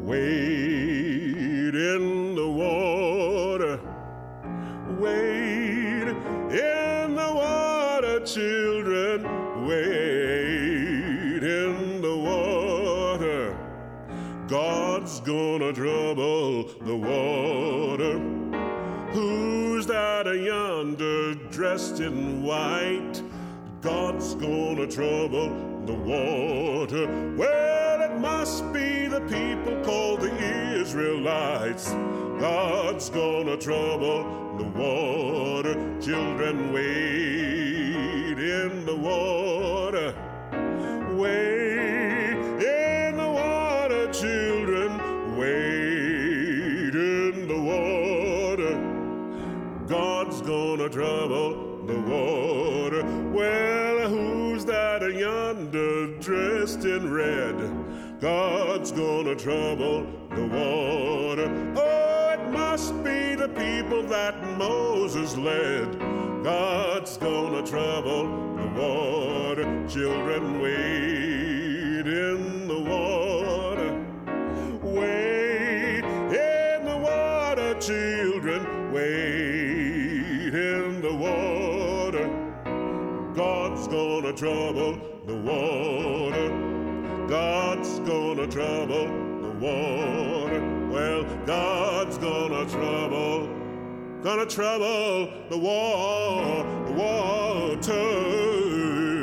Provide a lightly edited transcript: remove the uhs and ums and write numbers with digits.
Wade in the water. Wade in the water, children. Wade in the water. God's gonna trouble the water. Who's that yonder dressed in white? God's gonna trouble the water. Well, it must be the people called the Israelites. God's gonna trouble the water. Children, wade in the water. Wade in the water, children. Wade in the water. God's gonna trouble the water. Well, who's that yonder dressed in red? God's gonna trouble the water. Oh, it must be the people that Moses led. God's gonna trouble the water. Children, wade in the water. Wade in the water, children. Wade in the water. God's gonna trouble the water. God's gonna trouble the water. Well, God's gonna trouble the water.